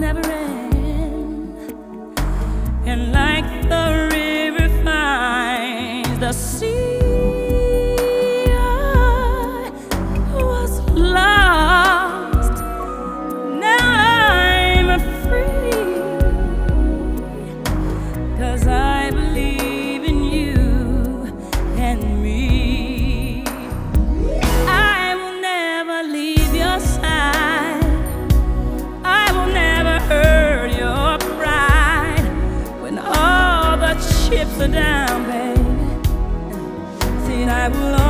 never end. And like the river finds the sea, I was lost. Now I'm free, 'cause I believe in you and me. I will never leave your side. I will never hurt your pride. When all the chips are down, baby, see, I will